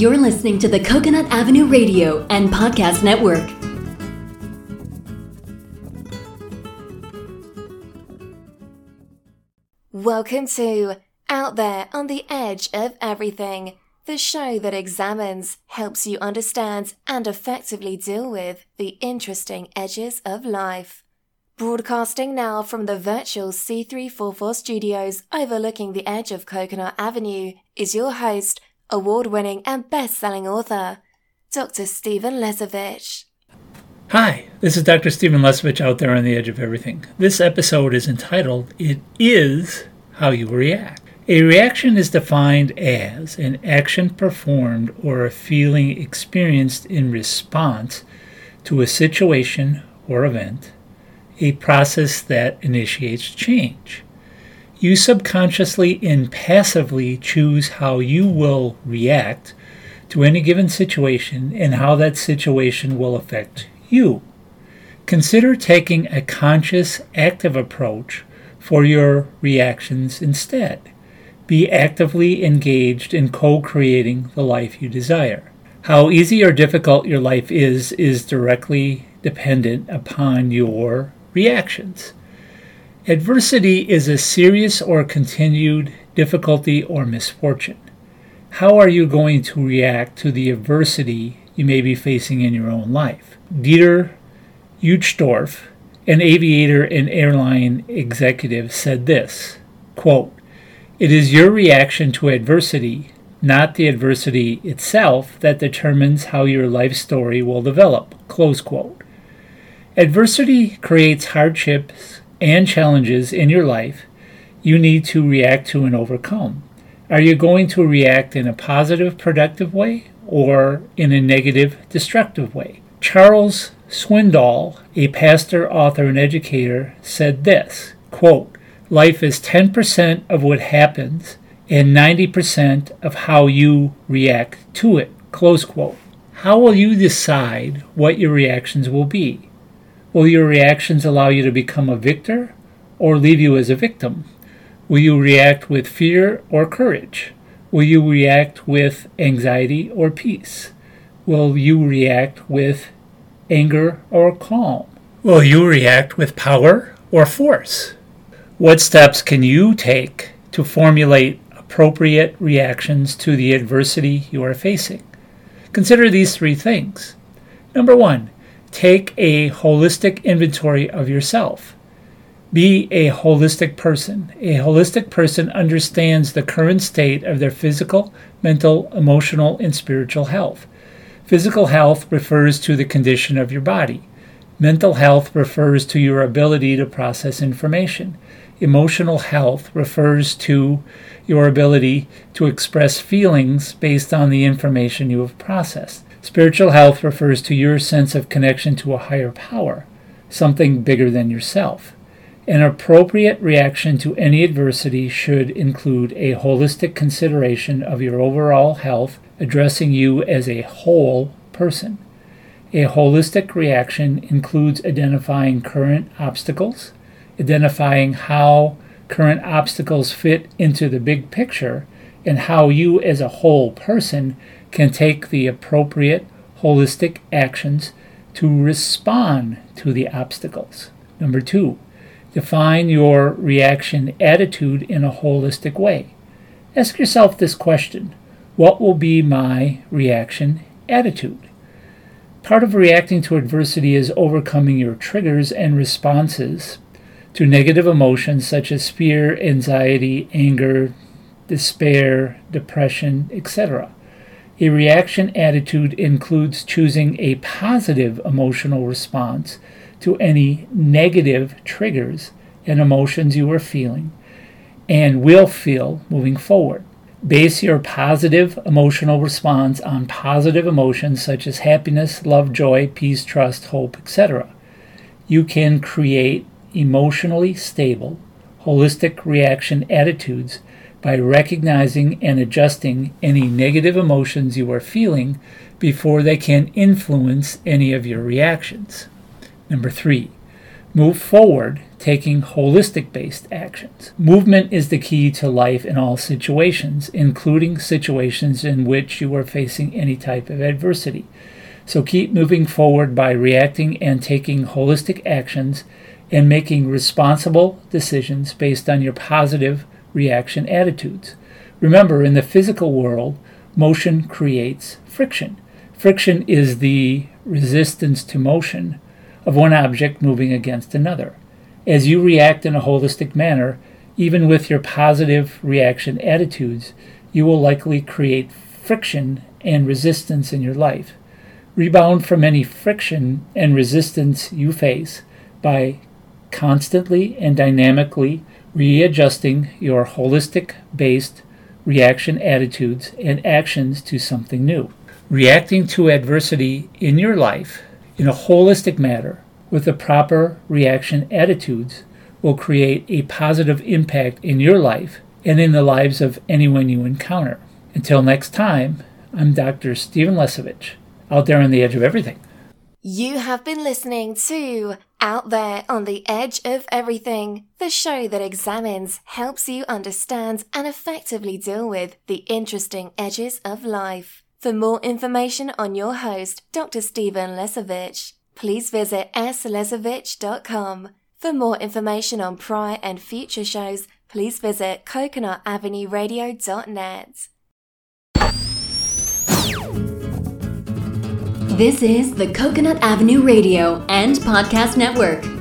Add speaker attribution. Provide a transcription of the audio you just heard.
Speaker 1: You're listening to the Coconut Avenue Radio and Podcast Network.
Speaker 2: Welcome to Out There on the Edge of Everything, the show that examines, helps you understand, and effectively deal with the interesting edges of life. Broadcasting now from the virtual C344 studios overlooking the edge of Coconut Avenue is your host, award-winning and best-selling author, Dr. Stephen Lesovich.
Speaker 3: Hi, this is Dr. Stephen Lesovich out there on the edge of everything. This episode is entitled, It Is How You React. A reaction is defined as an action performed or a feeling experienced in response to a situation or event, a process that initiates change. You subconsciously and passively choose how you will react to any given situation and how that situation will affect you. Consider taking a conscious, active approach for your reactions instead. Be actively engaged in co-creating the life you desire. How easy or difficult your life is directly dependent upon your reactions. Adversity is a serious or continued difficulty or misfortune. How are you going to react to the adversity you may be facing in your own life? Dieter Uchtdorf, an aviator and airline executive, said this, quote, "It is your reaction to adversity, not the adversity itself, that determines how your life story will develop." Close quote. Adversity creates hardships and challenges in your life you need to react to and overcome. Are you going to react in a positive, productive way or in a negative, destructive way? Charles Swindoll, a pastor, author, and educator, said this, quote, "Life is 10% of what happens and 90% of how you react to it." Close quote. How will you decide what your reactions will be? Will your reactions allow you to become a victor or leave you as a victim? Will you react with fear or courage? Will you react with anxiety or peace? Will you react with anger or calm? Will you react with power or force? What steps can you take to formulate appropriate reactions to the adversity you are facing? Consider these three things. Number one, take a holistic inventory of yourself. Be a holistic person. A holistic person understands the current state of their physical, mental, emotional, and spiritual health. Physical health refers to the condition of your body. Mental health refers to your ability to process information. Emotional health refers to your ability to express feelings based on the information you have processed. Spiritual health refers to your sense of connection to a higher power, something bigger than yourself. An appropriate reaction to any adversity should include a holistic consideration of your overall health, addressing you as a whole person. A holistic reaction includes identifying current obstacles, identifying how current obstacles fit into the big picture, and how you as a whole person can take the appropriate holistic actions to respond to the obstacles. Number two, define your reaction attitude in a holistic way. Ask yourself this question: what will be my reaction attitude? Part of reacting to adversity is overcoming your triggers and responses to negative emotions such as fear, anxiety, anger, despair, depression, etc. A reaction attitude includes choosing a positive emotional response to any negative triggers and emotions you are feeling and will feel moving forward. Base your positive emotional response on positive emotions such as happiness, love, joy, peace, trust, hope, etc. You can create emotionally stable, holistic reaction attitudes by recognizing and adjusting any negative emotions you are feeling before they can influence any of your reactions. Number three, Move forward, taking holistic-based actions. Movement is the key to life in all situations, including situations in which you are facing any type of adversity. So keep moving forward by reacting and taking holistic actions and making responsible decisions based on your positive reaction attitudes. Remember, in the physical world, motion creates friction. Friction is the resistance to motion of one object moving against another. As you react in a holistic manner, even with your positive reaction attitudes, you will likely create friction and resistance in your life. Rebound from any friction and resistance you face by constantly and dynamically readjusting your holistic-based reaction attitudes and actions to something new. Reacting to adversity in your life in a holistic manner with the proper reaction attitudes will create a positive impact in your life and in the lives of anyone you encounter. Until next time, I'm Dr. Stephen Lesovich, out there on the edge of everything.
Speaker 2: You have been listening to Out There on the Edge of Everything, the show that examines, helps you understand, and effectively deal with the interesting edges of life. For more information on your host, Dr. Stephen Lesovich, please visit slesovich.com. For more information on prior and future shows, please visit coconutavenueradio.net.
Speaker 1: This is the Coconut Avenue Radio and Podcast Network.